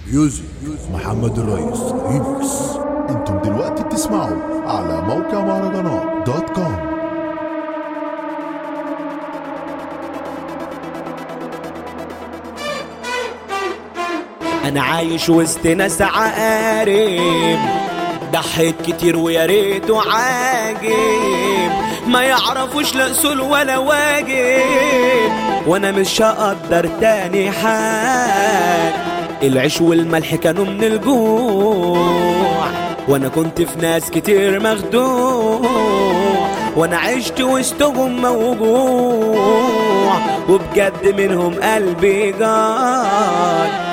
ميوزك محمد الريس ريميكس. انتم دلوقتي بتسمعوا على موقع مهرجانات دوت كوم. انا عايش وسط ناس عقارب، ضحيت كتير ويا ريته عاجب، ما يعرفوش لا اصول ولا واجب، وانا مش هقدر تاني حال. العيش والملح كانوا من الجوع، وانا كنت في ناس كتير مخدوع، وانا عشت وسطهم موجوع، وبجد منهم قلبي جار.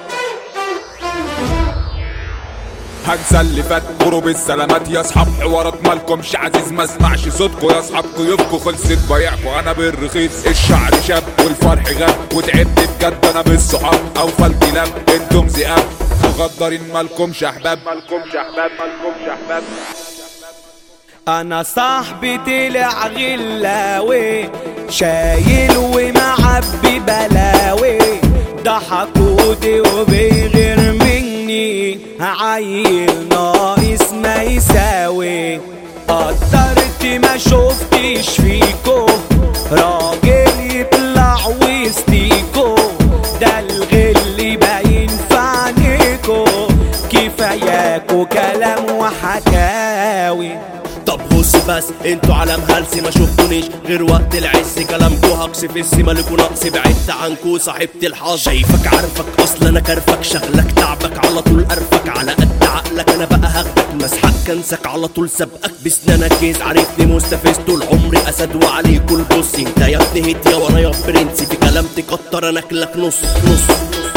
هنسى اللي فات غروب السلامات يا اصحاب، حوارات مالكمش عزيز ما اسمعش صوتكوا يا اصحاب، كيوفكوا خلصت بيعكوا انا بالرخيص، الشعر شاب والفرح غاب، وتعبت بجد انا بالصحاب اوفى الكلاب، انتم ذئاب مغدرين مالكمش احباب، مالكمش احباب، مالكمش احباب. انا صاحبي طلع غلاوي، شايل ومعبي بلاوي، ضحكودي وبيغير مني، عيل ناقص ما يساوي. قدرت ما شفتش فيكو راجل يطلع وسطيكو، ده الغل باين في عينيكو، كفاياكو كلام وحكاوي. طب بص بس انتوا على مهلسي ما شفتونيش غير وقت العز، كلامكو هقص في السما لكو نقص، بعدت عنكو صاحبت الحظ، شايفك عارفك اصلا انا كرفك، شغلك تعبك على طول قرفك، على قد عقلك انا بقى هاخدك، مسحك كنسك على طول سبقك بسنانك جيز، عارفني مستفز طول عمري اسد وعليك البص، انت يا ابن هيت يا وانا يا برنسي، في كلام تكتر انا اكلك نص نص،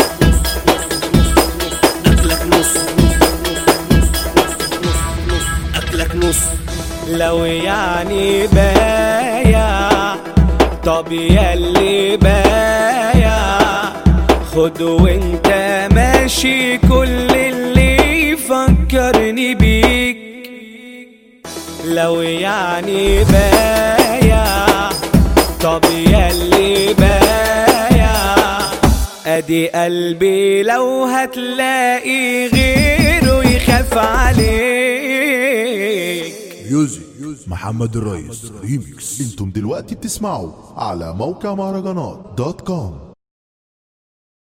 اكلك نص اكلك نص. لو يعني بايع طب ياللي بايع، خد وانت ماشي كل اللي يفكرني بيك. لو يعني بايع طب ياللي بايع، ادي قلبي لو هتلاقي غيره يخاف عليك. ميوزك محمد الريس ريميكس. انتم دلوقتي بتسمعوا على موقع مهرجانات دوت كوم.